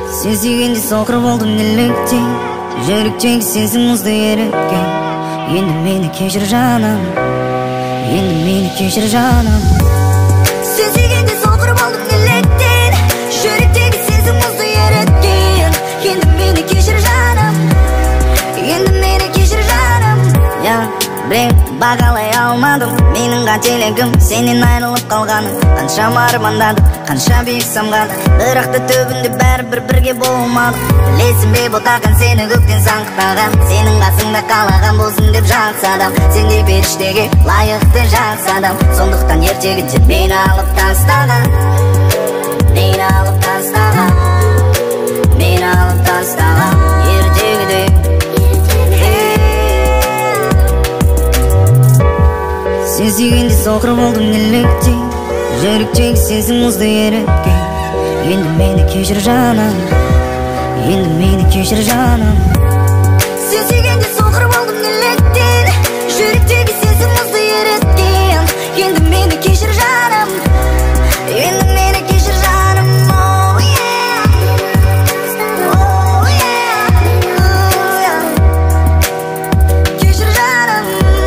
Sen sүйгенде соқыр болдым неліктен, жүректегі сезім мұзды еріткен. Енді мені кешір жаным, енді мені кешір жаным. Sen sүйгенде соқыр болдым неліктен, жүректегі сезім мұзды еріткен. Енді мені кешір жаным, енді мені кешір жаным. Білем, бағалай алмадым менің қателігім, сенен айырылып қалғаным. Қаншама армандадым, қанша биік самғадым, бірақ та түбінде бәрібір бірге болмадық. Білесің бе, бұл таққан сені көктен саңғықтаған, сенің қасыңда қалаған болсын деп жақсы адам. Сендей періштеге лайықты жақсы адам, сондықтан ертегіде мені алып тастаған, мені алып тастаған, мені алып тастаған ертегіде. Sen sүйгенде соқыр болдым неліктен, жүректегі сезім мұзды еріткен. Енді мені кешір жаным, енді мені кешір жаным. Sen sүйгенде соқыр болдым неліктен, жүректегі сезім мұзды еріткен. Енді мені кешір жаным, енді мені кешір жаным. Oh yeah, oh yeah, oh yeah. Кешір жаным.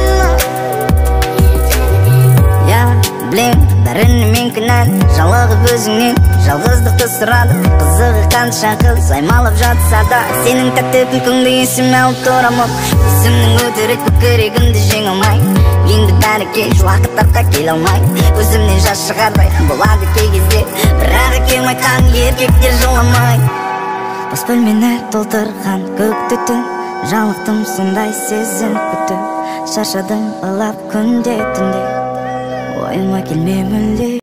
Білем, бәріне мен кінәлі, жалығып өзіңнен жалғыздықты сұрадым. Қызығы қанша қыз аймалып жатса да, сенің тәтті күлкіңді есіме алып тұрамын. Есімнің өтірік көкірегімді жеңе алмай, енді бәрі кеш, уақыт артқа келе алмай. Көзімнен жас шығардай болады кей кезде, бірақ екеуім айтқан еркектер жыламай. Бос бөлмені толтырған көк түтін, жалықтым сондай сезім күтіп. Шаршадым ылап күнде түнде, ойыма келме мүлде.